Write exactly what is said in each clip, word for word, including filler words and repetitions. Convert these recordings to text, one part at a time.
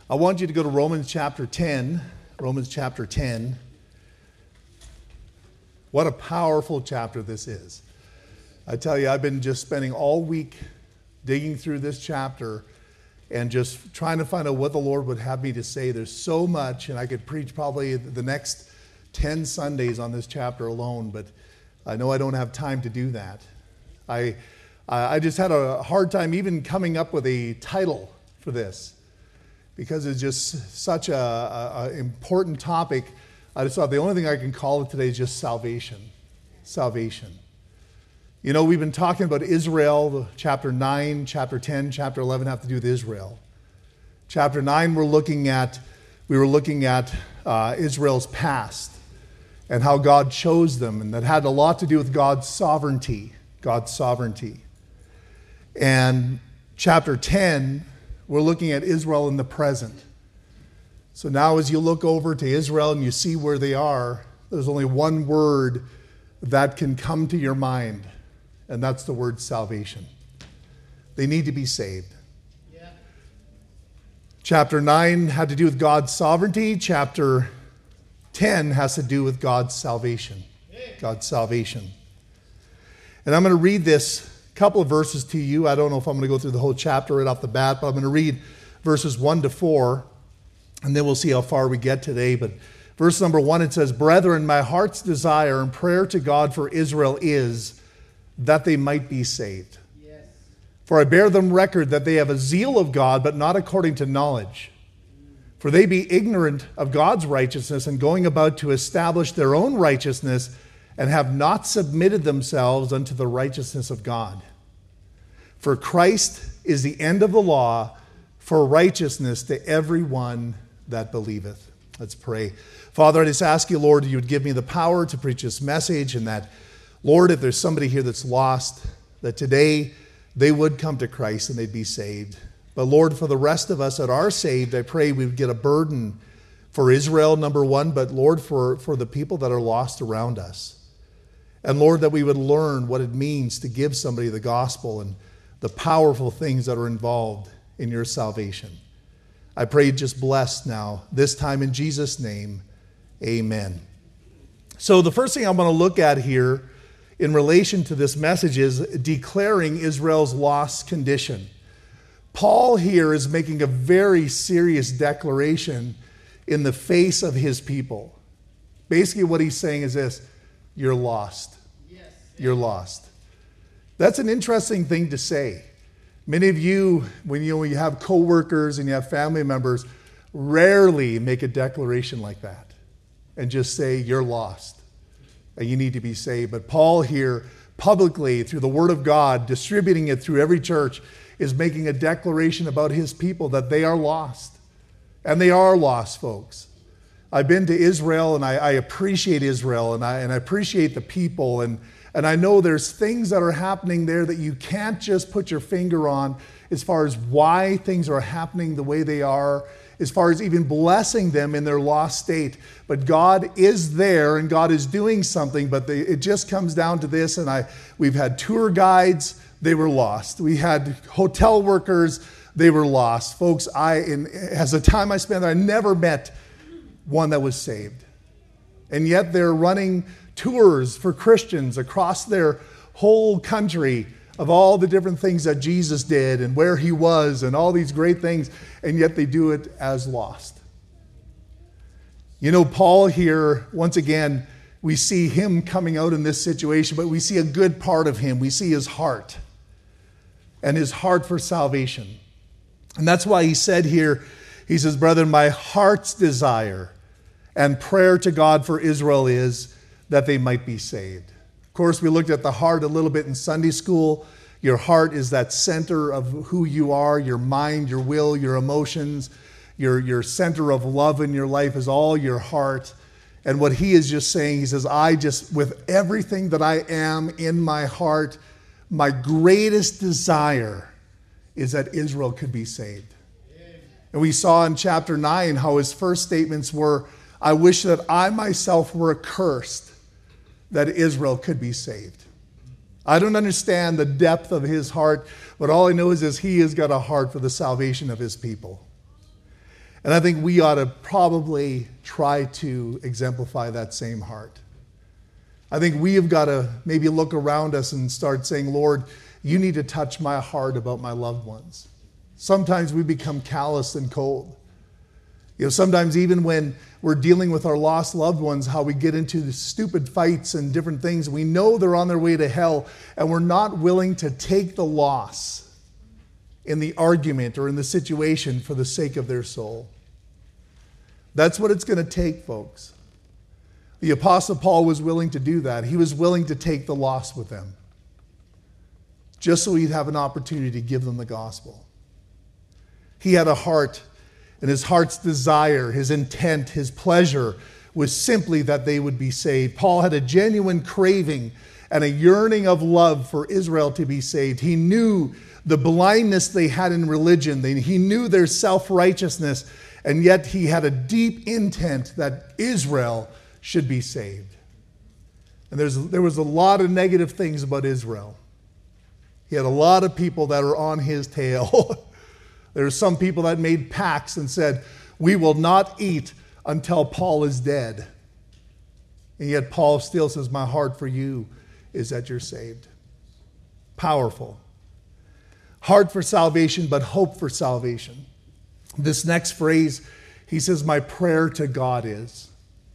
I want you to go to Romans chapter ten. Romans chapter ten. What a powerful chapter this is. I tell you, I've been just spending all week digging through this chapter and just trying to find out what the Lord would have me to say. There's so much, and I could preach probably the next ten Sundays on this chapter alone, but I know I don't have time to do that. I, I just had a hard time even coming up with a title for this, because it's just such a, a, a important topic. I just thought the only thing I can call it today is just salvation. Salvation. You know, we've been talking about Israel. Chapter nine, chapter ten, chapter eleven have to do with Israel. Chapter nine, we're looking at, we were looking at uh, Israel's past and how God chose them, and that had a lot to do with God's sovereignty. God's sovereignty. And chapter ten, we're looking at Israel in the present. So now as you look over to Israel and you see where they are, there's only one word that can come to your mind, and that's the word salvation. They need to be saved. Yeah. Chapter nine had to do with God's sovereignty. Chapter ten has to do with God's salvation. God's salvation. And I'm going to read this couple of verses to you. I don't know if I'm going to go through the whole chapter right off the bat, but I'm going to read verses one to four, and then we'll see how far we get today. But verse number one, it says, "Brethren, my heart's desire and prayer to God for Israel is that they might be saved. Yes. For I bear them record that they have a zeal of God, but not according to knowledge. For they be ignorant of God's righteousness, and going about to establish their own righteousness, and have not submitted themselves unto the righteousness of God. For Christ is the end of the law for righteousness to every one that believeth." Let's pray. Father, I just ask you, Lord, you would give me the power to preach this message, and that, Lord, if there's somebody here that's lost, that today they would come to Christ and they'd be saved. But Lord, for the rest of us that are saved, I pray we would get a burden for Israel, number one, but Lord, for, for the people that are lost around us. And Lord, that we would learn what it means to give somebody the gospel and the powerful things that are involved in your salvation. I pray just bless now, this time in Jesus' name, amen. So the first thing I'm going to look at here in relation to this message is declaring Israel's lost condition. Paul here is making a very serious declaration in the face of his people. Basically what he's saying is this: you're lost. Yes. You're lost. That's an interesting thing to say. Many of you, when you, when you have coworkers and you have family members, rarely make a declaration like that and just say you're lost and you need to be saved. But Paul here, publicly, through the Word of God, distributing it through every church, is making a declaration about his people that they are lost. And they are lost, folks. I've been to Israel, and I, I appreciate Israel, and I, and I appreciate the people, and, and I know there's things that are happening there that you can't just put your finger on as far as why things are happening the way they are, as far as even blessing them in their lost state. But God is there, and God is doing something, but they, it just comes down to this, and I we've had tour guides, they were lost. We had hotel workers, they were lost. Folks, I, in, as the time I spent there, I never met one that was saved. And yet they're running tours for Christians across their whole country of all the different things that Jesus did and where he was and all these great things, and yet they do it as lost. You know, Paul here, once again, we see him coming out in this situation, but we see a good part of him. We see his heart and his heart for salvation. And that's why he said here, he says, "Brethren, my heart's desire and prayer to God for Israel is that they might be saved." Of course, we looked at the heart a little bit in Sunday school. Your heart is that center of who you are, your mind, your will, your emotions, your, your center of love in your life is all your heart. And what he is just saying, he says, I just, with everything that I am in my heart, my greatest desire is that Israel could be saved. And we saw in chapter nine how his first statements were, I wish that I myself were accursed, that Israel could be saved. I don't understand the depth of his heart, but all I know is, is he has got a heart for the salvation of his people. And I think we ought to probably try to exemplify that same heart. I think we have got to maybe look around us and start saying, Lord, you need to touch my heart about my loved ones. Sometimes we become callous and cold. You know, sometimes even when we're dealing with our lost loved ones, how we get into the stupid fights and different things, we know they're on their way to hell, and we're not willing to take the loss in the argument or in the situation for the sake of their soul. That's what it's going to take, folks. The Apostle Paul was willing to do that. He was willing to take the loss with them, just so he'd have an opportunity to give them the gospel. He had a heart, and his heart's desire, his intent, his pleasure was simply that they would be saved. Paul had a genuine craving and a yearning of love for Israel to be saved. He knew the blindness they had in religion. He knew their self-righteousness, and yet he had a deep intent that Israel should be saved. And there's, there was a lot of negative things about Israel. He had a lot of people that were on his tail. There were some people that made pacts and said, we will not eat until Paul is dead. And yet Paul still says, my heart for you is that you're saved. Powerful. Heart for salvation, but hope for salvation. This next phrase, he says, my prayer to God is.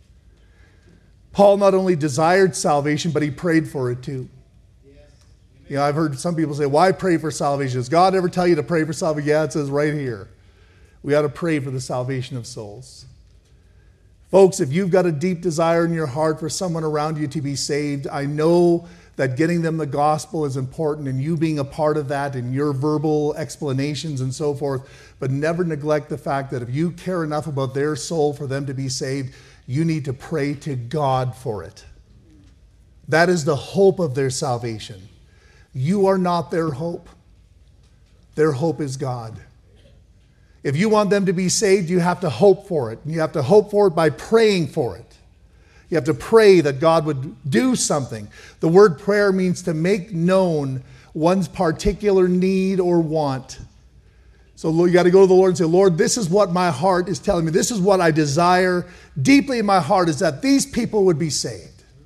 Paul not only desired salvation, but he prayed for it too. You know, I've heard some people say, why pray for salvation? Does God ever tell you to pray for salvation? Yeah, it says right here. We ought to pray for the salvation of souls. Folks, if you've got a deep desire in your heart for someone around you to be saved, I know that getting them the gospel is important and you being a part of that and your verbal explanations and so forth, but never neglect the fact that if you care enough about their soul for them to be saved, you need to pray to God for it. That is the hope of their salvation. You are not their hope. Their hope is God. If you want them to be saved, you have to hope for it. And you have to hope for it by praying for it. You have to pray that God would do something. The word prayer means to make known one's particular need or want. So you got to go to the Lord and say, Lord, this is what my heart is telling me. This is what I desire deeply in my heart, is that these people would be saved.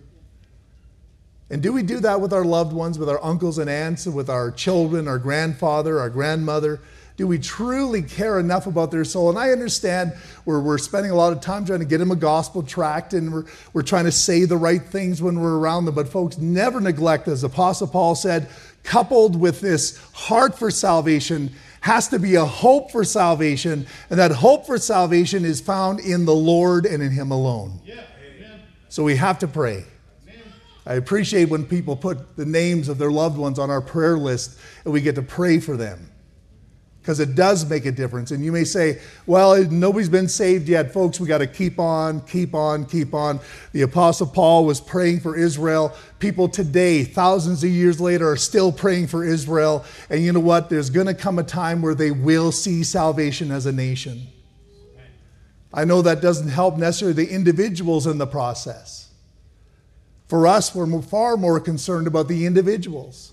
And do we do that with our loved ones, with our uncles and aunts, with our children, our grandfather, our grandmother? Do we truly care enough about their soul? And I understand we're, we're spending a lot of time trying to get them a gospel tract, and we're, we're trying to say the right things when we're around them. But folks, never neglect, as Apostle Paul said, coupled with this heart for salvation has to be a hope for salvation. And that hope for salvation is found in the Lord and in Him alone. Yeah, amen. So we have to pray. I appreciate when people put the names of their loved ones on our prayer list and we get to pray for them, because it does make a difference. And you may say, well, nobody's been saved yet. Folks, we got to keep on, keep on, keep on. The Apostle Paul was praying for Israel. People today, thousands of years later, are still praying for Israel. And you know what? There's going to come a time where they will see salvation as a nation. I know that doesn't help necessarily the individuals in the process. For us, we're far more concerned about the individuals.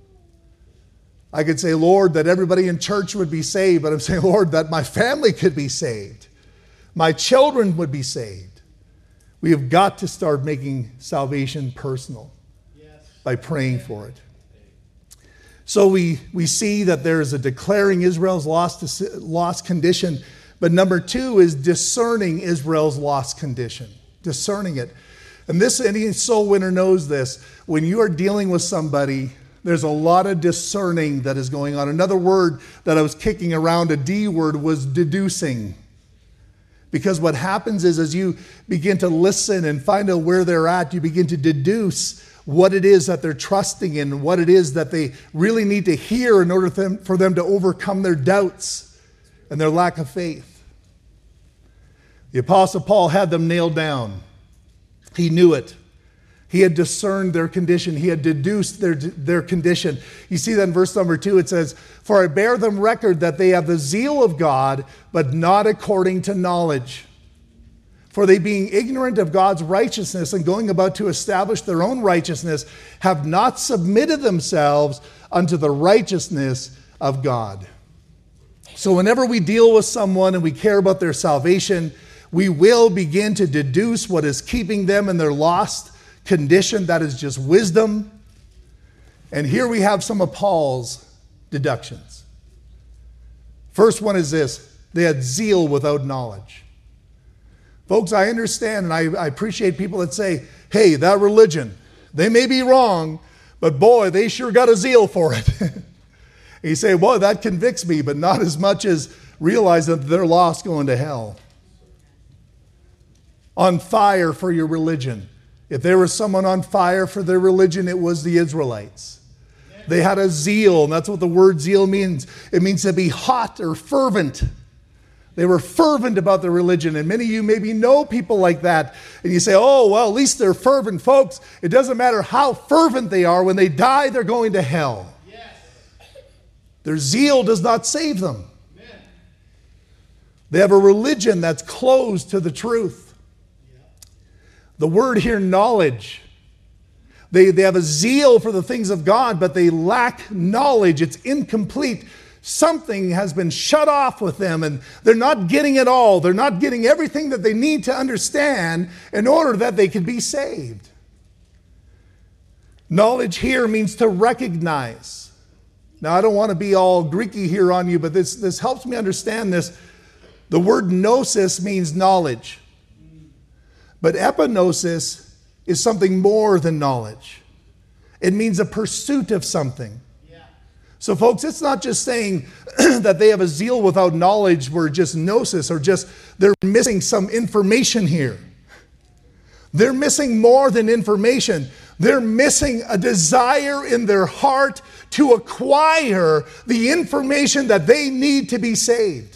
I could say, Lord, that everybody in church would be saved, but I'm saying, Lord, that my family could be saved. My children would be saved. We have got to start making salvation personal by praying for it. So we, we see that there is a declaring Israel's lost, lost condition, but number two is discerning Israel's lost condition, discerning it. And this, any soul winner knows this. When you are dealing with somebody, there's a lot of discerning that is going on. Another word that I was kicking around, a D word, was deducing. Because what happens is as you begin to listen and find out where they're at, you begin to deduce what it is that they're trusting in, what it is that they really need to hear in order for them, for them to overcome their doubts and their lack of faith. The Apostle Paul had them nailed down. He knew it. He had discerned their condition. He had deduced their, their condition. You see that in verse number two, it says, for I bear them record that they have the zeal of God, but not according to knowledge. For they, being ignorant of God's righteousness and going about to establish their own righteousness, have not submitted themselves unto the righteousness of God. So whenever we deal with someone and we care about their salvation, we will begin to deduce what is keeping them in their lost condition. That is just wisdom. And here we have some of Paul's deductions. First one is this: they had zeal without knowledge. Folks, I understand and I, I appreciate people that say, hey, that religion, they may be wrong, but boy, they sure got a zeal for it. You say, boy, that convicts me, but not as much as realizing that they're lost going to hell. On fire for your religion. If there was someone on fire for their religion, it was the Israelites. They had a zeal, and that's what the word zeal means. It means to be hot or fervent. They were fervent about their religion, and many of you maybe know people like that. And you say, oh, well, at least they're fervent. Folks, it doesn't matter how fervent they are. When they die, they're going to hell. Their zeal does not save them. Amen. They have a religion that's closed to the truth. Yeah. The word here, knowledge. They, they have a zeal for the things of God, but they lack knowledge. It's incomplete. Something has been shut off with them, and they're not getting it all. They're not getting everything that they need to understand in order that they can be saved. Knowledge here means to recognize. Now, I don't want to be all Greeky here on you, but this, this helps me understand this. The word gnosis means knowledge. But epignosis is something more than knowledge. It means a pursuit of something. Yeah. So, folks, it's not just saying that they have a zeal without knowledge, where just gnosis, or just they're missing some information here. They're missing more than information. They're missing a desire in their heart to acquire the information that they need to be saved.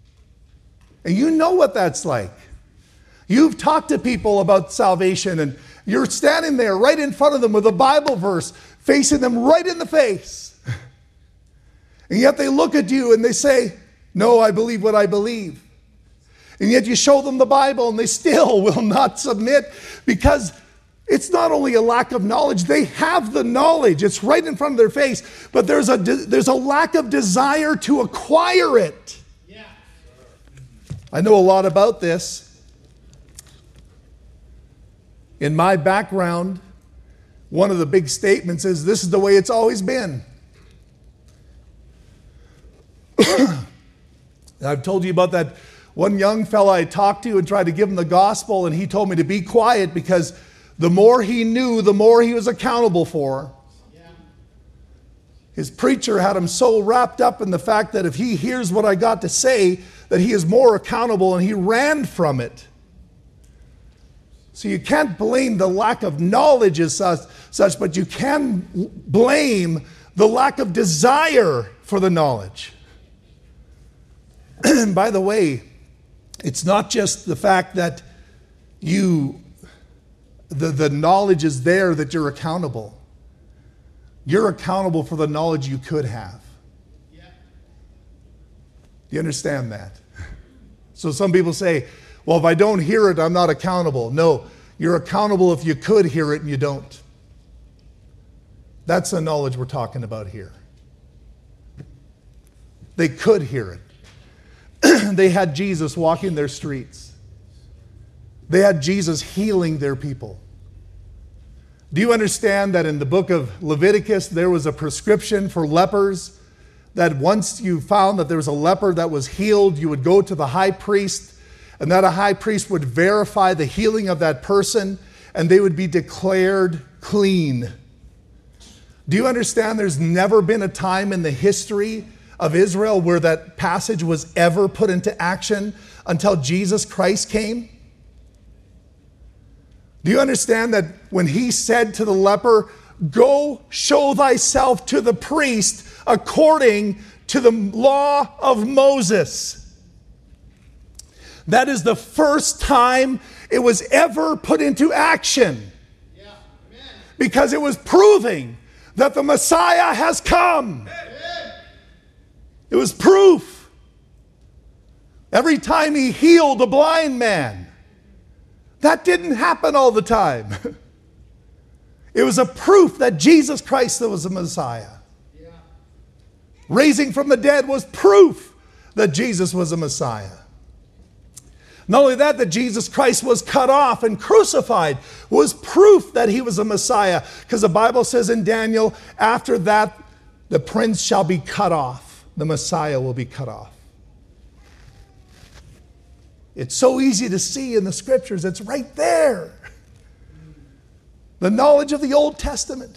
And you know what that's like. You've talked to people about salvation, and you're standing there right in front of them with a Bible verse facing them right in the face. And yet they look at you and they say, no, I believe what I believe. And yet you show them the Bible and they still will not submit, because it's not only a lack of knowledge. They have the knowledge. It's right in front of their face. But there's a, there's a lack of desire to acquire it. Yeah. I know a lot about this. In my background, one of the big statements is, this is the way it's always been. I've told you about that one young fella I talked to and tried to give him the gospel, and he told me to be quiet because the more he knew, the more he was accountable for. Yeah. His preacher had him so wrapped up in the fact that if he hears what I got to say, that he is more accountable, and he ran from it. So you can't blame the lack of knowledge as such, such, but you can blame the lack of desire for the knowledge. And by the way, it's not just the fact that you, the, the knowledge is there that you're accountable. You're accountable for the knowledge you could have. Yeah. Do you understand that? So some people say, well, if I don't hear it, I'm not accountable. No, you're accountable if you could hear it and you don't. That's the knowledge we're talking about here. They could hear it. They had Jesus walking their streets. They had Jesus healing their people. Do you understand that in the book of Leviticus, there was a prescription for lepers, that once you found that there was a leper that was healed, you would go to the high priest, and that a high priest would verify the healing of that person, and they would be declared clean. Do you understand there's never been a time in the history of Israel where that passage was ever put into action until Jesus Christ came? Do you understand that when he said to the leper, go show thyself to the priest according to the law of Moses? That is the first time it was ever put into action. Yeah. Amen. Because it was proving that the Messiah has come. Amen. It was proof. Every time he healed a blind man, that didn't happen all the time. It was a proof that Jesus Christ was the Messiah. Yeah. Raising from the dead was proof that Jesus was a Messiah. Not only that, that Jesus Christ was cut off and crucified was proof that he was a Messiah. Because the Bible says in Daniel, after that, the prince shall be cut off. The Messiah will be cut off. It's so easy to see in the scriptures. It's right there. The knowledge of the Old Testament.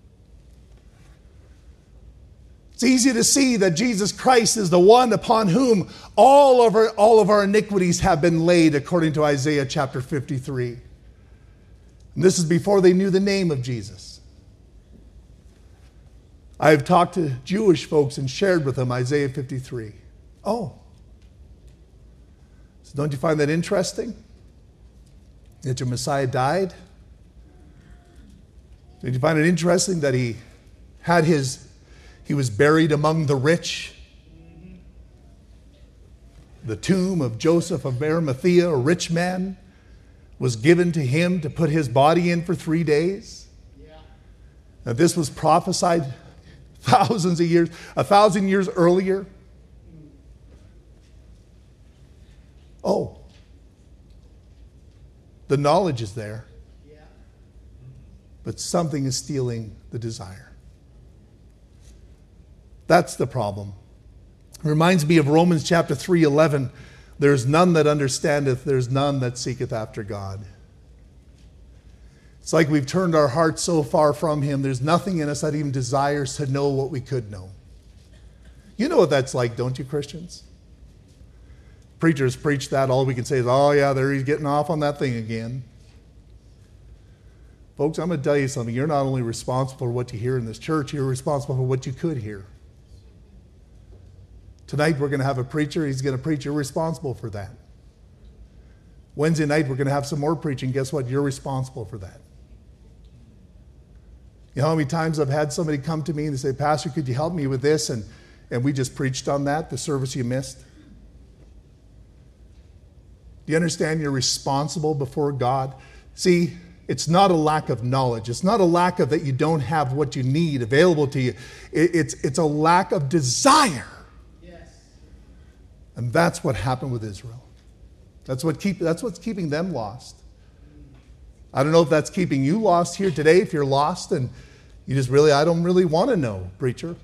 It's easy to see that Jesus Christ is the one upon whom all of our, all of our iniquities have been laid, according to Isaiah chapter fifty-three. And this is before they knew the name of Jesus. I have talked to Jewish folks and shared with them Isaiah fifty-three. Oh. So don't you find that interesting? That your Messiah died? Did you find it interesting that he had his He was buried among the rich? The tomb of Joseph of Arimathea, a rich man, was given to him to put his body in for three days. Yeah. Now this was prophesied thousands of years, a thousand years earlier. Oh, the knowledge is there, yeah. But something is stealing the desire. That's the problem. It reminds me of Romans chapter three eleven. There's none that understandeth, there's none that seeketh after God. It's like we've turned our hearts so far from him, there's nothing in us that even desires to know what we could know. You know what that's like, don't you, Christians? Preachers preach that. All we can say is, oh yeah, there he's getting off on that thing again. Folks, I'm going to tell you something. You're not only responsible for what you hear in this church, you're responsible for what you could hear. Tonight we're going to have a preacher. He's going to preach. You're responsible for that. Wednesday night we're going to have some more preaching. Guess what? You're responsible for that. You know how many times I've had somebody come to me and they say, Pastor, could you help me with this? And, and we just preached on that, the service you missed. Do you understand you're responsible before God? See, it's not a lack of knowledge. It's not a lack of that you don't have what you need available to you. It, it's, it's a lack of desire. Yes. And that's what happened with Israel. That's, what keep, that's what's keeping them lost. I don't know if that's keeping you lost here today, if you're lost and you just really, I don't really want to know, preacher.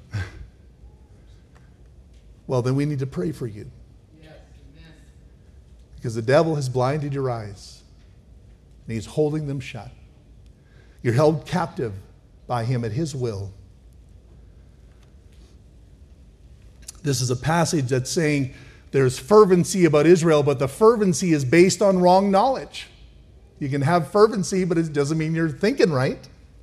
Well, then we need to pray for you. Because the devil has blinded your eyes. And he's holding them shut. You're held captive by him at his will. This is a passage that's saying there's fervency about Israel, but the fervency is based on wrong knowledge. You can have fervency, but it doesn't mean you're thinking right.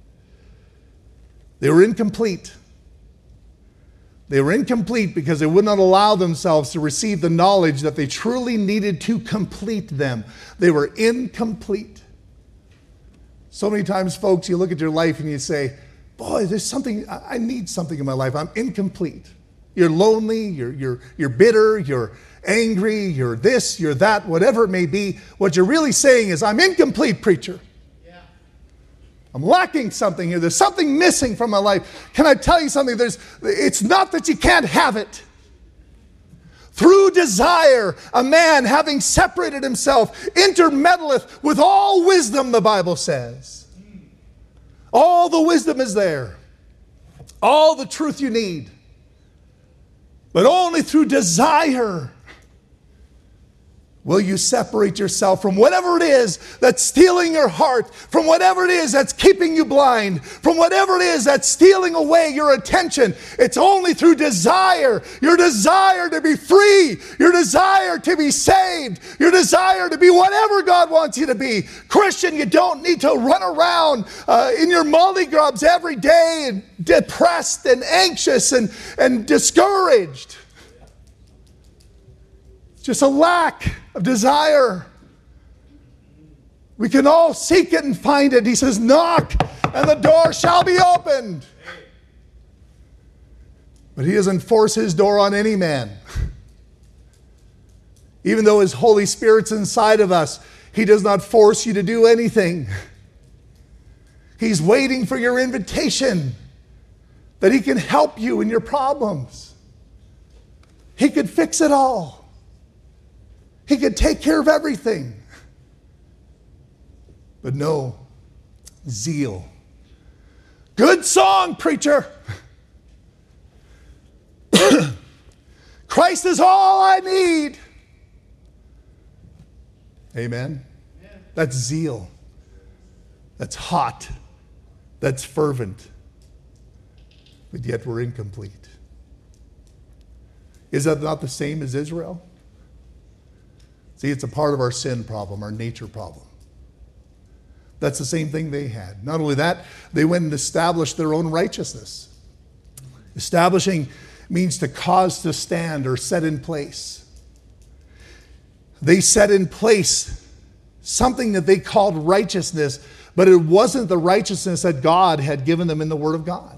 They were incomplete. They were incomplete because they would not allow themselves to receive the knowledge that they truly needed to complete them. They were incomplete. So many times, folks, you look at your life and you say, boy, there's something, I need something in my life. I'm incomplete. You're lonely, you're, you're, you're bitter, you're angry, you're this, you're that, whatever it may be. What you're really saying is, I'm incomplete, preacher. I'm lacking something here. There's something missing from my life. Can I tell you something? There's, it's not that you can't have it. Through desire, a man having separated himself intermeddleth with all wisdom, the Bible says. All the wisdom is there. All the truth you need. But only through desire will you separate yourself from whatever it is that's stealing your heart, from whatever it is that's keeping you blind, from whatever it is that's stealing away your attention. It's only through desire, your desire to be free, your desire to be saved, your desire to be whatever God wants you to be. Christian, you don't need to run around uh, in your mollygrubs every day and depressed and anxious and, and discouraged. Just a lack of desire. We can all seek it and find it. He says, knock and the door shall be opened. But he doesn't force his door on any man. Even though his Holy Spirit's inside of us, he does not force you to do anything. He's waiting for your invitation that he can help you in your problems. He could fix it all. He could take care of everything. But no, zeal. Good song, preacher. Christ is all I need. Amen. That's zeal. That's hot. That's fervent. But yet we're incomplete. Is that not the same as Israel? See, it's a part of our sin problem, our nature problem. That's the same thing they had. Not only that, they went and established their own righteousness. Establishing means to cause to stand or set in place. They set in place something that they called righteousness, but it wasn't the righteousness that God had given them in the Word of God.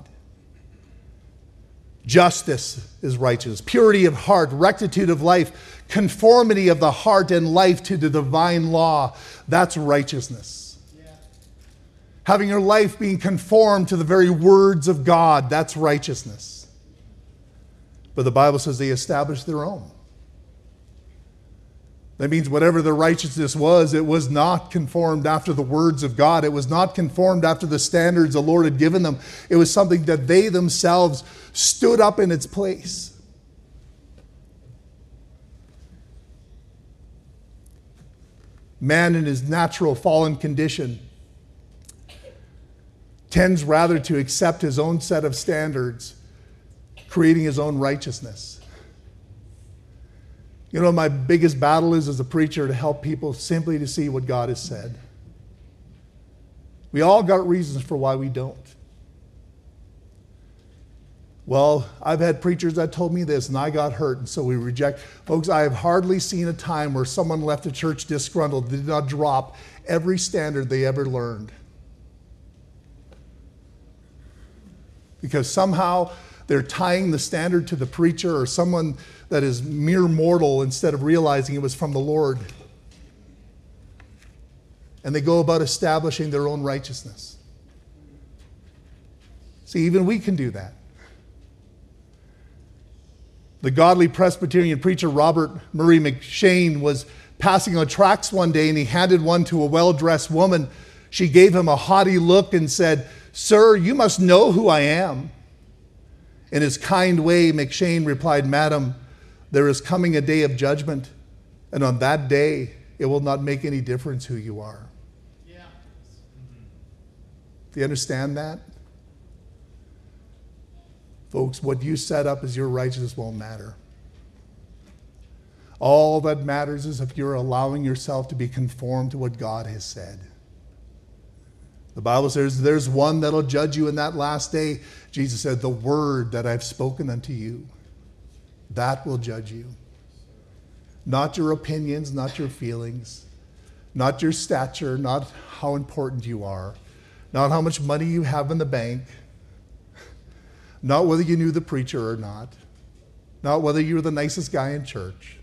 Justice is righteousness, purity of heart, rectitude of life, conformity of the heart and life to the divine law. That's righteousness. Yeah. Having your life being conformed to the very words of God, that's righteousness. But the Bible says they established their own. That means whatever the righteousness was, it was not conformed after the words of God. It was not conformed after the standards the Lord had given them. It was something that they themselves stood up in its place. Man in his natural fallen condition tends rather to accept his own set of standards, creating his own righteousness. You know, my biggest battle is as a preacher to help people simply to see what God has said. We all got reasons for why we don't. Well, I've had preachers that told me this and I got hurt, and so we reject. Folks, I have hardly seen a time where someone left a church disgruntled, did not drop every standard they ever learned. Because somehow they're tying the standard to the preacher or someone that is mere mortal instead of realizing it was from the Lord. And they go about establishing their own righteousness. See, even we can do that. The godly Presbyterian preacher Robert Murray McShane was passing on tracts one day, and he handed one to a well-dressed woman. She gave him a haughty look and said, "Sir, you must know who I am." In his kind way, McShane replied, "Madam, there is coming a day of judgment, and on that day, it will not make any difference who you are." Yeah. Mm-hmm. Do you understand that? Folks, what you set up as your righteousness won't matter. All that matters is if you're allowing yourself to be conformed to what God has said. The Bible says there's one that'll judge you in that last day. Jesus said, "The word that I've spoken unto you, that will judge you." Not your opinions, not your feelings, not your stature, not how important you are, not how much money you have in the bank, not whether you knew the preacher or not, not whether you were the nicest guy in church.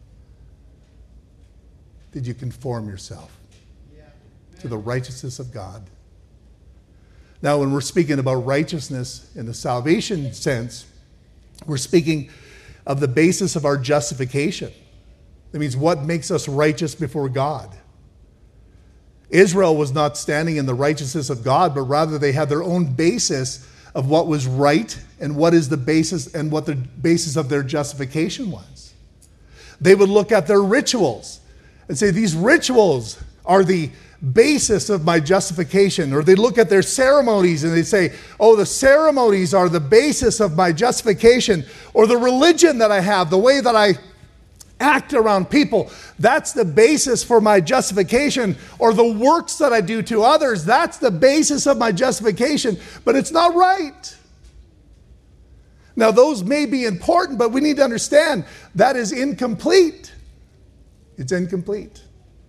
Did you conform yourself to the righteousness of God? Now, when we're speaking about righteousness in the salvation sense, we're speaking of the basis of our justification. That means what makes us righteous before God. Israel was not standing in the righteousness of God, but rather they had their own basis of what was right and what is the basis and what the basis of their justification was. They would look at their rituals and say, these rituals are the basis of my justification. Or they look at their ceremonies and they say, oh, the ceremonies are the basis of my justification. Or the religion that I have, the way that I act around people, that's the basis for my justification. Or the works that I do to others, that's the basis of my justification. But it's not right. Now, those may be important, but we need to understand that is incomplete. It's incomplete.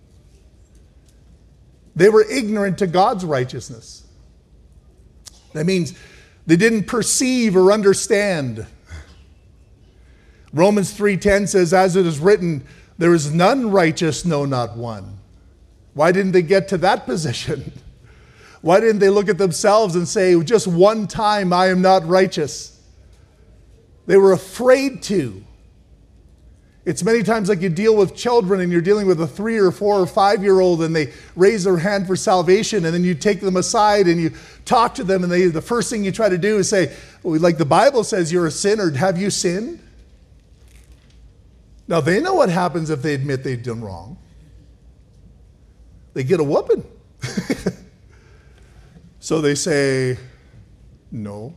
They were ignorant to God's righteousness. That means they didn't perceive or understand. Romans three ten says, as it is written, there is none righteous, no, not one. Why didn't they get to that position? Why didn't they look at themselves and say, just one time I am not righteous? They were afraid to. It's many times like you deal with children and you're dealing with a three or four or five-year-old and they raise their hand for salvation, and then you take them aside and you talk to them, and they, the first thing you try to do is say, well, like the Bible says, you're a sinner. Have you sinned? Now, they know what happens if they admit they've done wrong. They get a whooping. So they say, no.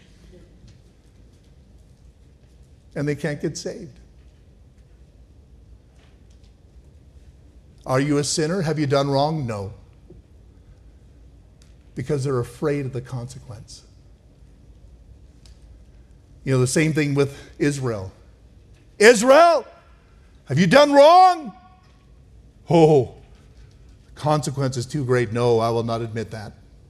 And they can't get saved. Are you a sinner? Have you done wrong? No. Because they're afraid of the consequence. You know, the same thing with Israel. Israel, have you done wrong? Oh, the consequence is too great. No, I will not admit that.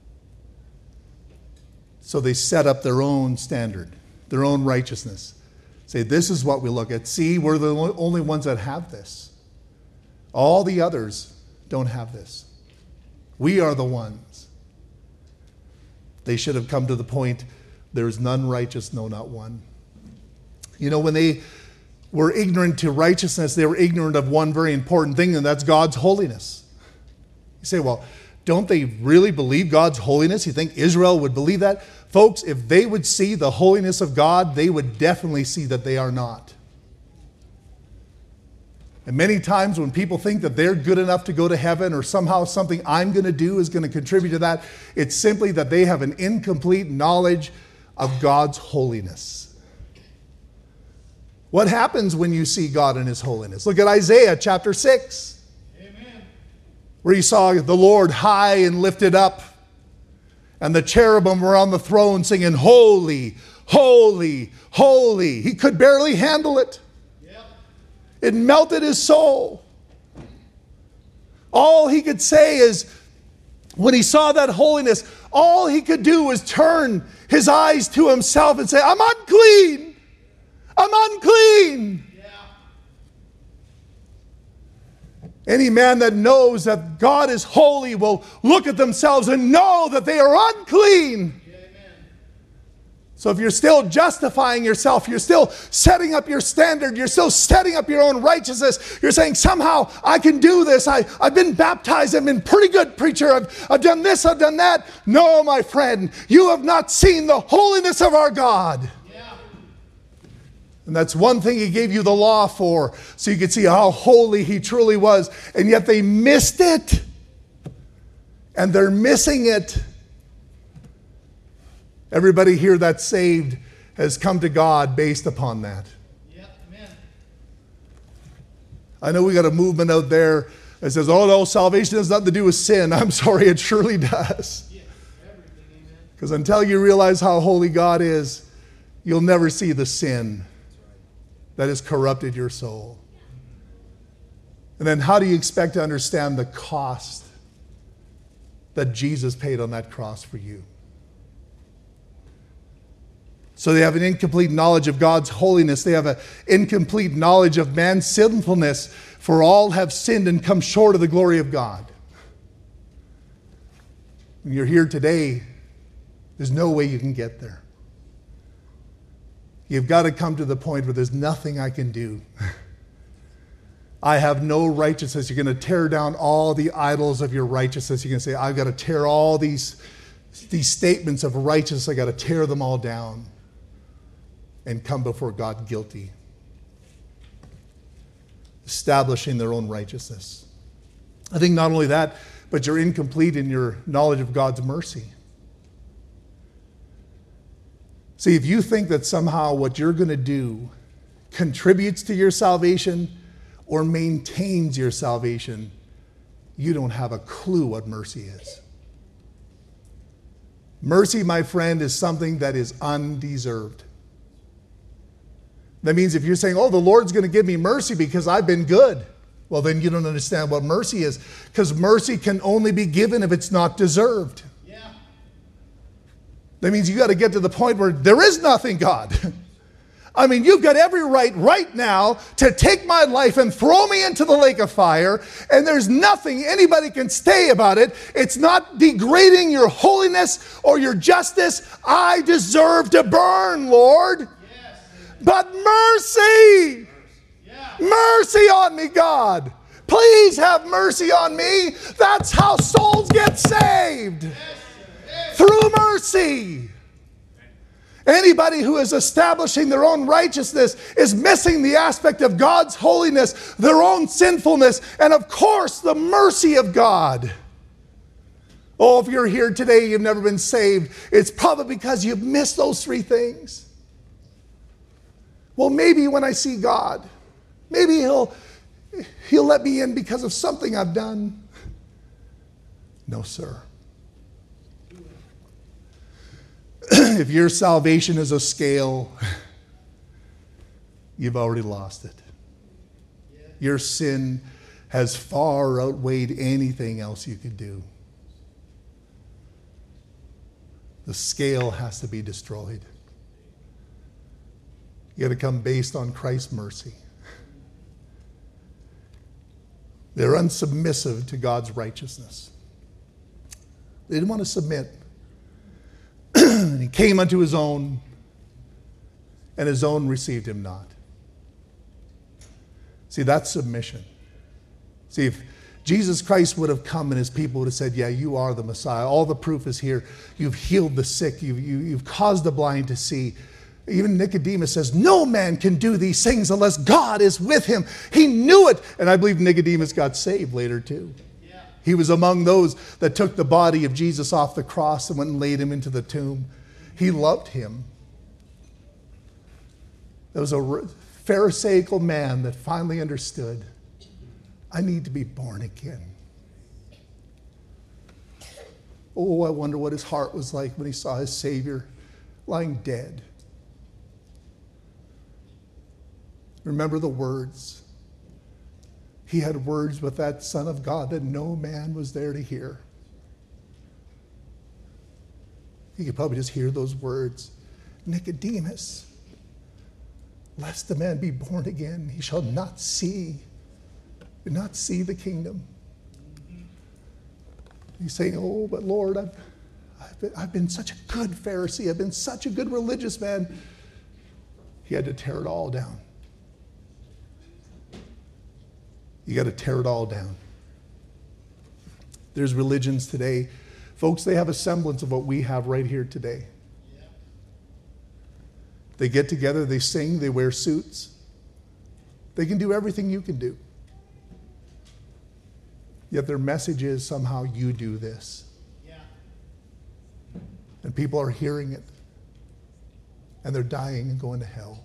So they set up their own standard, their own righteousness. Say, this is what we look at. See, we're the only ones that have this. All the others don't have this. We are the ones. They should have come to the point, there is none righteous, no, not one. You know, when they were ignorant to righteousness, they were ignorant of one very important thing, and that's God's holiness. You say, well, don't they really believe God's holiness? You think Israel would believe that? Folks, if they would see the holiness of God, they would definitely see that they are not. And many times when people think that they're good enough to go to heaven, or somehow something I'm going to do is going to contribute to that, it's simply that they have an incomplete knowledge of God's holiness. What happens when you see God in his holiness? Look at Isaiah chapter six. Amen. Where you saw the Lord high and lifted up, and the cherubim were on the throne singing, holy, holy, holy. He could barely handle it. It melted his soul. All he could say is, when he saw that holiness, all he could do was turn his eyes to himself and say, I'm unclean. I'm unclean. Yeah. Any man that knows that God is holy will look at themselves and know that they are unclean. So if you're still justifying yourself, you're still setting up your standard, you're still setting up your own righteousness, you're saying somehow I can do this, I, I've been baptized, I've been pretty good preacher, I've, I've done this, I've done that. No, my friend, you have not seen the holiness of our God. Yeah. And that's one thing he gave you the law for, so you could see how holy he truly was. And yet they missed it. And they're missing it. Everybody here that's saved has come to God based upon that. Yep, amen. I know we got a movement out there that says, oh no, salvation has nothing to do with sin. I'm sorry, it surely does. Yes, because until you realize how holy God is, you'll never see the sin that has corrupted your soul. And then how do you expect to understand the cost that Jesus paid on that cross for you? So they have an incomplete knowledge of God's holiness. They have an incomplete knowledge of man's sinfulness, for all have sinned and come short of the glory of God. When you're here today, there's no way you can get there. You've got to come to the point where there's nothing I can do. I have no righteousness. You're going to tear down all the idols of your righteousness. You're going to say, I've got to tear all these, these statements of righteousness. I've got to tear them all down and come before God guilty, establishing their own righteousness. I think not only that, but you're incomplete in your knowledge of God's mercy. See, if you think that somehow what you're going to do contributes to your salvation or maintains your salvation, you don't have a clue what mercy is. Mercy, my friend, is something that is undeserved. That means if you're saying, oh, the Lord's going to give me mercy because I've been good, well, then you don't understand what mercy is, because mercy can only be given if it's not deserved. Yeah. That means you got to get to the point where there is nothing, God. I mean, you've got every right right now to take my life and throw me into the lake of fire, and there's nothing anybody can say about it. It's not degrading your holiness or your justice. I deserve to burn, Lord. Yes. But mercy. Yeah. Mercy on me, God. Please have mercy on me. That's how souls get saved. Through mercy. Anybody who is establishing their own righteousness is missing the aspect of God's holiness, their own sinfulness, and of course the mercy of God. Oh, if you're here today, you've never been saved, it's probably because you've missed those three things. Well, maybe when I see God, maybe he'll, he'll let me in because of something I've done. No, sir. If your salvation is a scale, you've already lost it. Your sin has far outweighed anything else you could do. The scale has to be destroyed. You got to come based on Christ's mercy. They're unsubmissive to God's righteousness. They didn't want to submit. And he came unto his own, and his own received him not. See, that's submission. See, if Jesus Christ would have come and his people would have said, yeah, you are the Messiah. All the proof is here. You've healed the sick. You've, you, you've caused the blind to see. Even Nicodemus says, no man can do these things unless God is with him. He knew it. And I believe Nicodemus got saved later too. Yeah. He was among those that took the body of Jesus off the cross and went and laid him into the tomb. He loved him. There was a Pharisaical man that finally understood, I need to be born again. Oh, I wonder what his heart was like when he saw his Savior lying dead. Remember the words. He had words with that Son of God that no man was there to hear. You could probably just hear those words. Nicodemus, lest the man be born again, he shall not see, not see the kingdom. He's saying, oh, but Lord, I've, I've, been, I've been such a good Pharisee. I've been such a good religious man. He had to tear it all down. You got to tear it all down. There's religions today. Folks, they have a semblance of what we have right here today. They get together, they sing, they wear suits. They can do everything you can do. Yet their message is somehow you do this. Yeah. And people are hearing it. And they're dying and going to hell.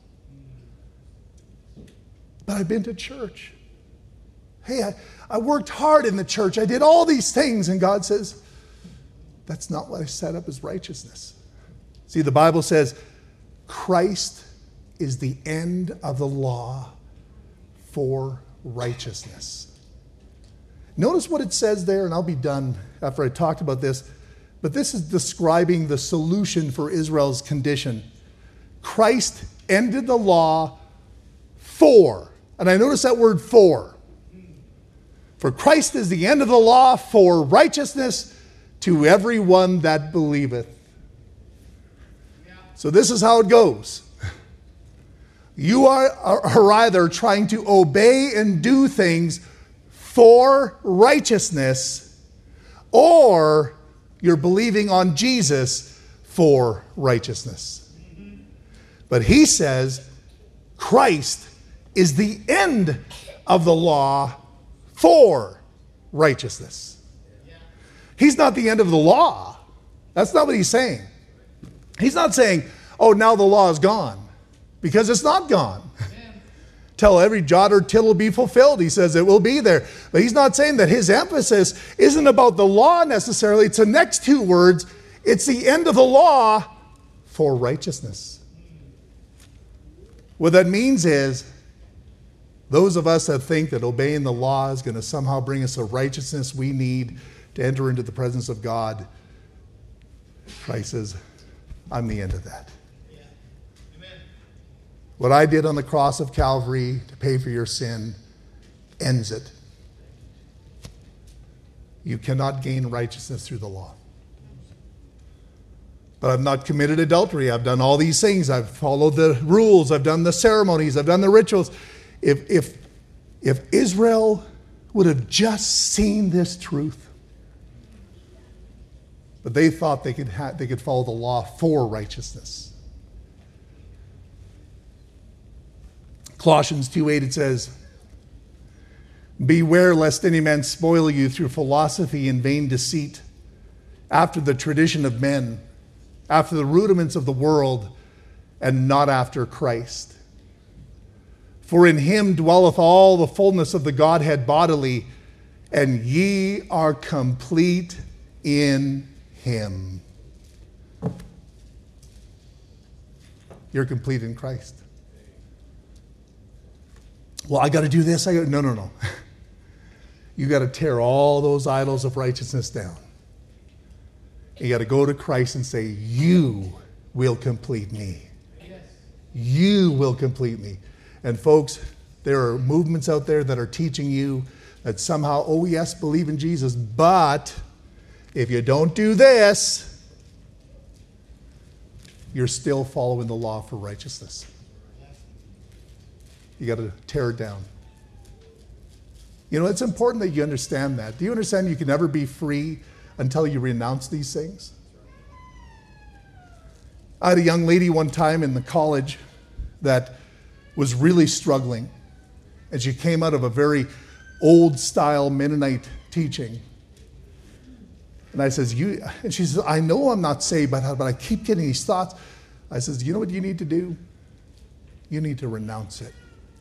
But I've been to church. Hey, I, I worked hard in the church. I did all these things. And God says, that's not what I set up as righteousness. See, the Bible says, Christ is the end of the law for righteousness. Notice what it says there, and I'll be done after I talked about this. But this is describing the solution for Israel's condition. Christ ended the law for, and I notice that word for. For Christ is the end of the law for righteousness to everyone that believeth. So this is how it goes. You are, are either trying to obey and do things for righteousness, or you're believing on Jesus for righteousness. But he says Christ is the end of the law for righteousness. He's not the end of the law. That's not what he's saying. He's not saying, oh, now the law is gone. Because it's not gone. Till every jot or tittle will be fulfilled. He says it will be there. But he's not saying that his emphasis isn't about the law necessarily. It's the next two words. It's the end of the law for righteousness. What that means is, those of us that think that obeying the law is going to somehow bring us a righteousness we need to enter into the presence of God, Christ says, I'm the end of that. Yeah. Amen. What I did on the cross of Calvary to pay for your sin ends it. You cannot gain righteousness through the law. But I've not committed adultery. I've done all these things. I've followed the rules. I've done the ceremonies. I've done the rituals. If, if If Israel would have just seen this truth, but they thought they could ha- they could follow the law for righteousness. Colossians two eight, it says, beware lest any man spoil you through philosophy and vain deceit, after the tradition of men, after the rudiments of the world, and not after Christ. For in him dwelleth all the fullness of the Godhead bodily, and ye are complete in him. You're complete in Christ. Well, I got to do this. I got no, no, no. You got to tear all those idols of righteousness down. You got to go to Christ and say, you will complete me. Yes. You will complete me. And folks, there are movements out there that are teaching you that somehow, oh yes, believe in Jesus, but if you don't do this, you're still following the law for righteousness. You got to tear it down. You know, it's important that you understand that. Do you understand you can never be free until you renounce these things? I had a young lady one time in the college that was really struggling. And she came out of a very old-style Mennonite teaching. And I says, you, and she says, I know I'm not saved, but, but I keep getting these thoughts. I says, you know what you need to do? You need to renounce it.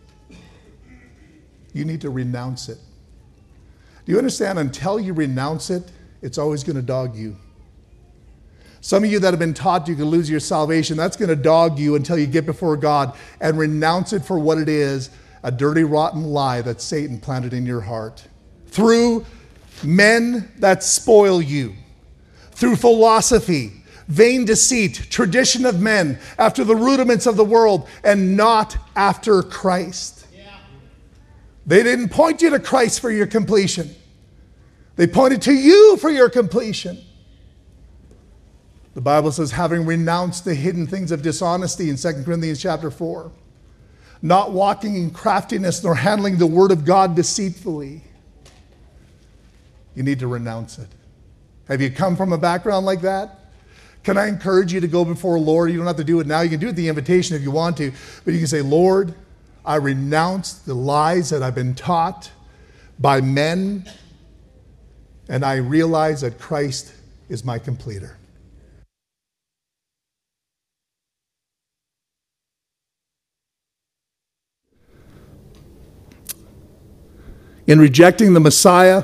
You need to renounce it. Do you understand? Until you renounce it, it's always going to dog you. Some of you that have been taught you can lose your salvation, that's going to dog you until you get before God and renounce it for what it is, a dirty, rotten lie that Satan planted in your heart. Through men that spoil you, through philosophy, vain deceit, tradition of men, after the rudiments of the world, and not after Christ. Yeah. They didn't point you to Christ for your completion. They pointed to you for your completion. The Bible says, having renounced the hidden things of dishonesty in Second Corinthians chapter four, not walking in craftiness nor handling the word of God deceitfully. You need to renounce it. Have you come from a background like that? Can I encourage you to go before the Lord? You don't have to do it now. You can do it at the invitation if you want to. But you can say, Lord, I renounce the lies that I've been taught by men, and I realize that Christ is my completer. In rejecting the Messiah,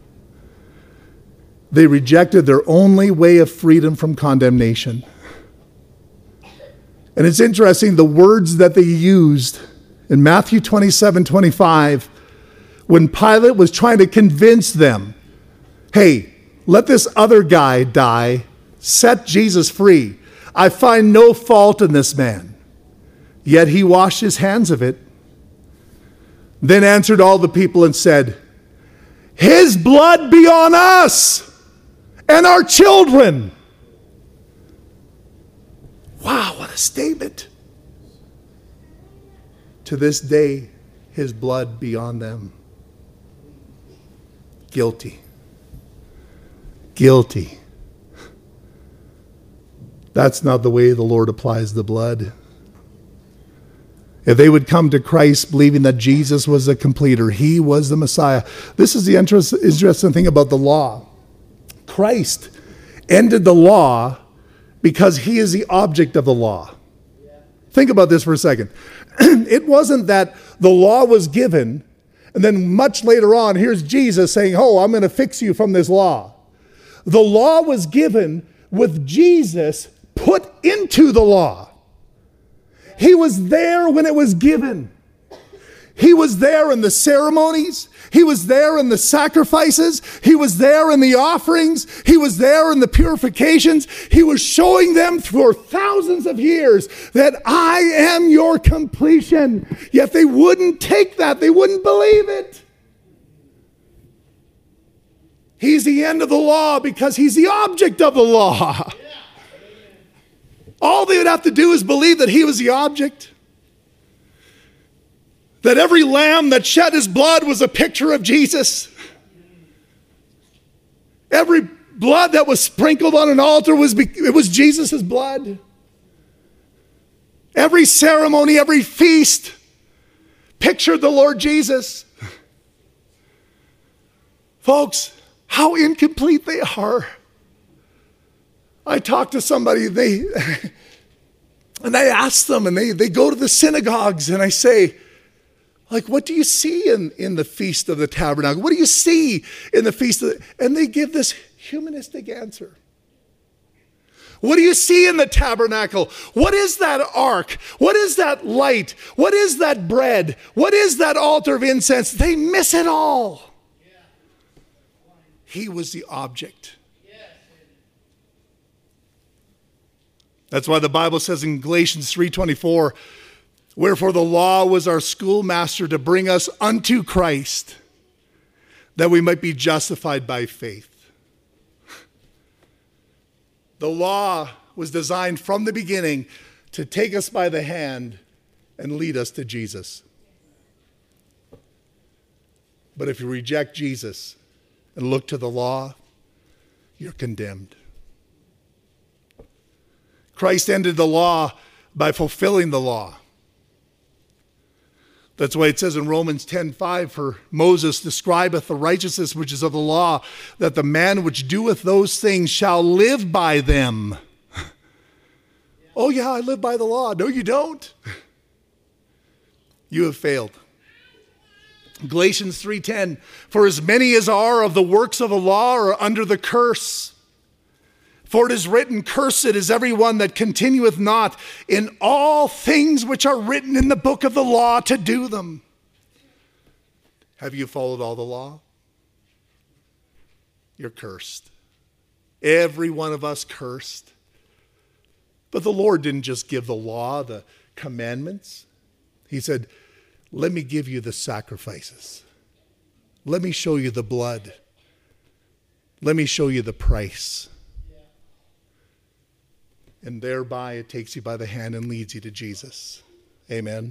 they rejected their only way of freedom from condemnation. And it's interesting, the words that they used in Matthew twenty-seven twenty-five, when Pilate was trying to convince them, hey, let this other guy die, set Jesus free. I find no fault in this man. Yet he washed his hands of it. Then answered all the people and said, his blood be on us and our children. Wow, what a statement. To this day, his blood be on them. Guilty. Guilty. That's not the way the Lord applies the blood. If they would come to Christ believing that Jesus was the completer, he was the Messiah. This is the interest, interesting thing about the law. Christ ended the law because he is the object of the law. Yeah. Think about this for a second. It wasn't that the law was given, and then much later on, here's Jesus saying, oh, I'm going to fix you from this law. The law was given with Jesus put into the law. He was there when it was given. He was there in the ceremonies. He was there in the sacrifices. He was there in the offerings. He was there in the purifications. He was showing them for thousands of years that I am your completion. Yet they wouldn't take that. They wouldn't believe it. He's the end of the law because he's the object of the law. All they would have to do is believe that he was the object. That every lamb that shed his blood was a picture of Jesus. Every blood that was sprinkled on an altar was it was Jesus' blood. Every ceremony, every feast pictured the Lord Jesus. Folks, how incomplete they are. I talked to somebody, they and I asked them, and they, they go to the synagogues, and I say, like, what do you see in, in the Feast of the Tabernacle? What do you see in the Feast of the... And they give this humanistic answer. What do you see in the tabernacle? What is that ark? What is that light? What is that bread? What is that altar of incense? They miss it all. He was the object. That's why the Bible says in Galatians three twenty-four, wherefore the law was our schoolmaster to bring us unto Christ, that we might be justified by faith. The law was designed from the beginning to take us by the hand and lead us to Jesus. But if you reject Jesus and look to the law, you're condemned. Christ ended the law by fulfilling the law. That's why it says in Romans ten five, for Moses describeth the righteousness which is of the law, that the man which doeth those things shall live by them. Oh yeah, I live by the law. No, you don't. You have failed. Galatians three ten, for as many as are of the works of the law are under the curse. For it is written, cursed is everyone that continueth not in all things which are written in the book of the law to do them. Have you followed all the law? You're cursed. Every one of us cursed. But the Lord didn't just give the law, the commandments. He said, let me give you the sacrifices. Let me show you the blood. Let me show you the price. And thereby it takes you by the hand and leads you to Jesus. Amen.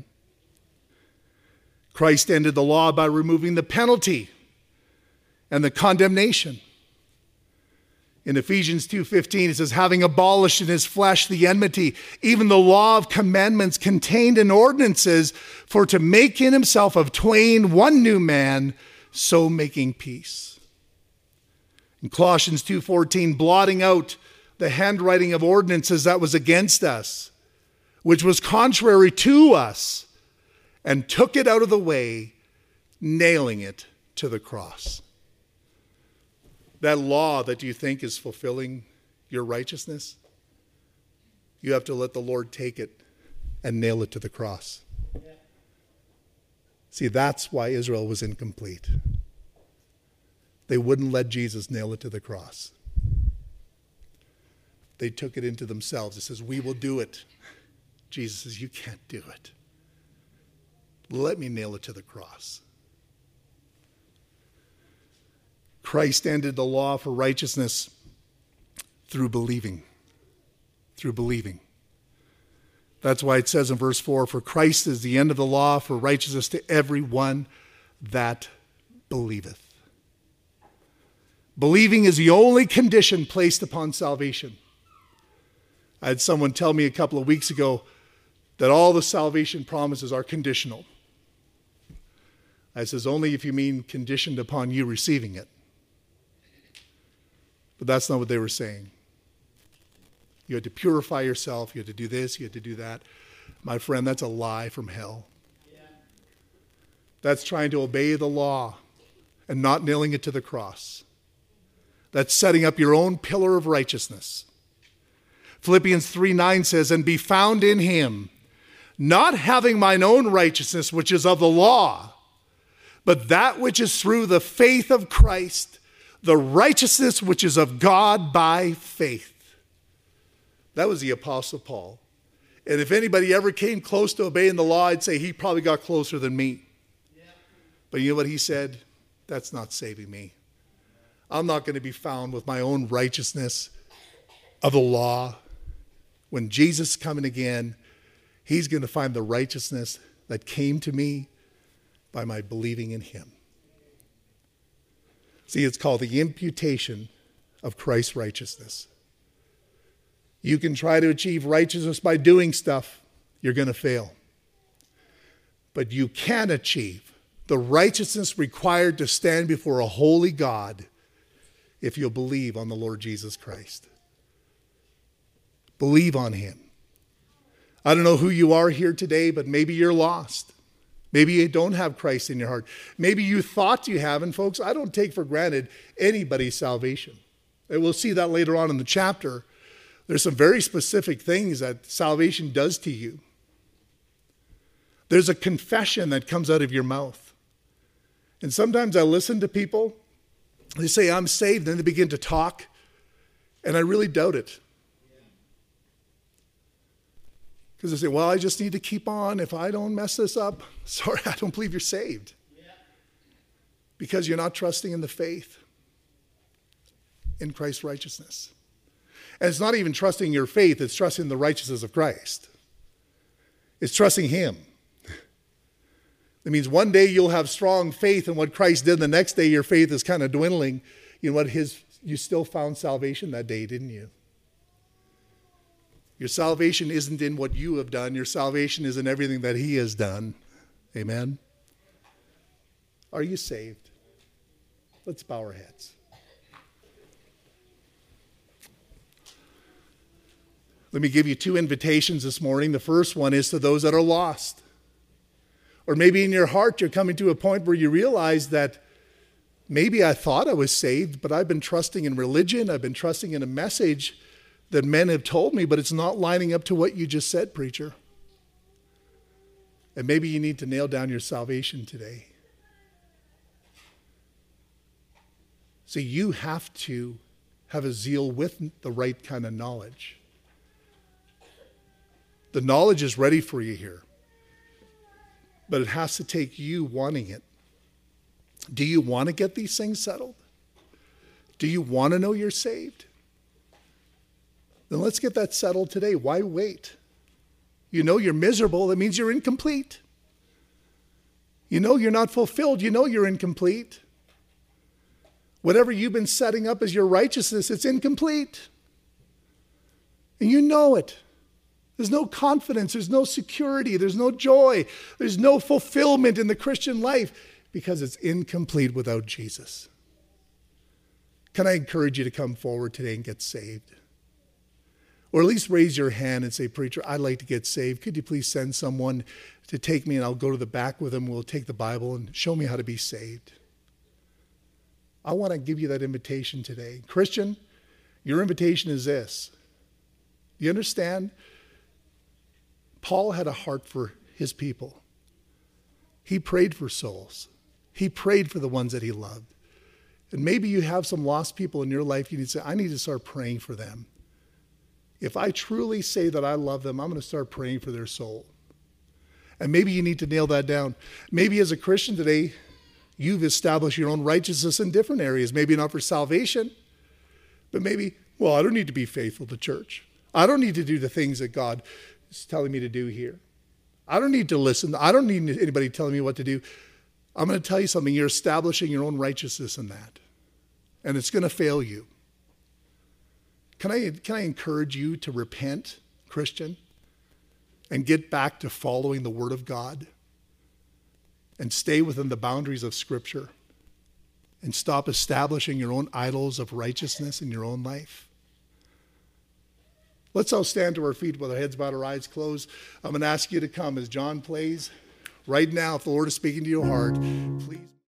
Christ ended the law by removing the penalty and the condemnation. In Ephesians two fifteen, it says, having abolished in his flesh the enmity, even the law of commandments contained in ordinances, for to make in himself of twain one new man, so making peace. In Colossians two fourteen, blotting out the handwriting of ordinances that was against us, which was contrary to us, and took it out of the way, nailing it to the cross. That law that you think is fulfilling your righteousness, you have to let the Lord take it and nail it to the cross. Yeah. See, that's why Israel was incomplete. They wouldn't let Jesus nail it to the cross. They took it into themselves. It says, we will do it. Jesus says, you can't do it. Let me nail it to the cross. Christ ended the law for righteousness through believing. Through believing. That's why it says in verse four, for Christ is the end of the law for righteousness to every one that believeth. Believing is the only condition placed upon salvation. I had someone tell me a couple of weeks ago that all the salvation promises are conditional. I says, only if you mean conditioned upon you receiving it. But that's not what they were saying. You had to purify yourself. You had to do this. You had to do that. My friend, that's a lie from hell. Yeah. That's trying to obey the law and not nailing it to the cross. That's setting up your own pillar of righteousness. Philippians three nine says, and be found in him, not having mine own righteousness, which is of the law, but that which is through the faith of Christ, the righteousness which is of God by faith. That was the Apostle Paul. And if anybody ever came close to obeying the law, I'd say he probably got closer than me. Yeah. But you know what he said? That's not saving me. I'm not going to be found with my own righteousness of the law. When Jesus is coming again, he's going to find the righteousness that came to me by my believing in him. See, it's called the imputation of Christ's righteousness. You can try to achieve righteousness by doing stuff. You're going to fail. But you can achieve the righteousness required to stand before a holy God if you'll believe on the Lord Jesus Christ. Believe on him. I don't know who you are here today, but maybe you're lost. Maybe you don't have Christ in your heart. Maybe you thought you have. And folks, I don't take for granted anybody's salvation. And we'll see that later on in the chapter. There's some very specific things that salvation does to you. There's a confession that comes out of your mouth. And sometimes I listen to people, they say, I'm saved, then they begin to talk, and I really doubt it. Because they say, well, I just need to keep on. If I don't mess this up, sorry, I don't believe you're saved. Because you're not trusting in the faith in Christ's righteousness. And it's not even trusting your faith, it's trusting the righteousness of Christ. It's trusting him. It means one day you'll have strong faith in what Christ did. The next day your faith is kind of dwindling. You know what? His, you still found salvation that day, didn't you? Your salvation isn't in what you have done. Your salvation is in everything that he has done. Amen? Are you saved? Let's bow our heads. Let me give you two invitations this morning. The first one is to those that are lost. Or maybe in your heart you're coming to a point where you realize that maybe I thought I was saved, but I've been trusting in religion. I've been trusting in a message that men have told me, but it's not lining up to what you just said, preacher. And maybe you need to nail down your salvation today. See, you have to have a zeal with the right kind of knowledge. The knowledge is ready for you here, but it has to take you wanting it. Do you want to get these things settled? Do you want to know you're saved? Then let's get that settled today. Why wait? You know you're miserable. That means you're incomplete. You know you're not fulfilled. You know you're incomplete. Whatever you've been setting up as your righteousness, it's incomplete. And you know it. There's no confidence. There's no security. There's no joy. There's no fulfillment in the Christian life because it's incomplete without Jesus. Can I encourage you to come forward today and get saved? Or at least raise your hand and say, preacher, I'd like to get saved. Could you please send someone to take me and I'll go to the back with them. We'll take the Bible and show me how to be saved. I want to give you that invitation today. Christian, your invitation is this. You understand? Paul had a heart for his people. He prayed for souls. He prayed for the ones that he loved. And maybe you have some lost people in your life. You need to say, I need to start praying for them. If I truly say that I love them, I'm going to start praying for their soul. And maybe you need to nail that down. Maybe as a Christian today, you've established your own righteousness in different areas. Maybe not for salvation, but maybe, well, I don't need to be faithful to church. I don't need to do the things that God is telling me to do here. I don't need to listen. I don't need anybody telling me what to do. I'm going to tell you something. You're establishing your own righteousness in that. And it's going to fail you. Can I, can I encourage you to repent, Christian, and get back to following the Word of God and stay within the boundaries of Scripture and stop establishing your own idols of righteousness in your own life? Let's all stand to our feet with our heads bowed, our eyes closed. I'm going to ask you to come as John plays right now. If the Lord is speaking to your heart, please.